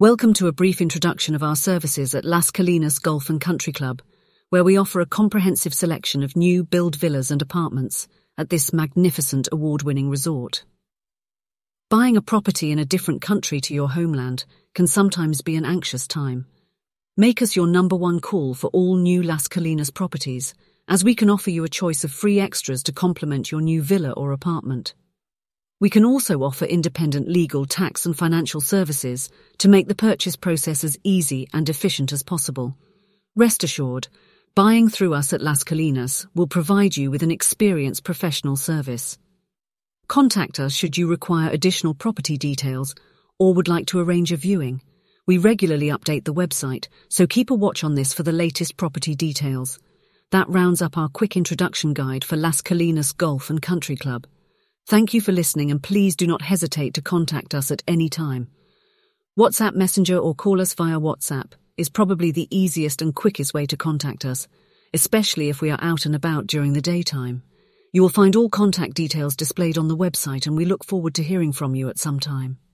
Welcome to a brief introduction of our services at Las Colinas Golf and Country Club, where we offer a comprehensive selection of new build villas and apartments at this magnificent award-winning resort. Buying a property in a different country to your homeland can sometimes be an anxious time. Make us your #1 call for all new Las Colinas properties, as we can offer you a choice of free extras to complement your new villa or apartment. We can also offer independent legal, tax and financial services to make the purchase process as easy and efficient as possible. Rest assured, buying through us at Las Colinas will provide you with an experienced professional service. Contact us should you require additional property details or would like to arrange a viewing. We regularly update the website, so keep a watch on this for the latest property details. That rounds up our quick introduction guide for Las Colinas Golf and Country Club. Thank you for listening, and please do not hesitate to contact us at any time. WhatsApp Messenger or call us via WhatsApp is probably the easiest and quickest way to contact us, especially if we are out and about during the daytime. You will find all contact details displayed on the website, and we look forward to hearing from you at some time.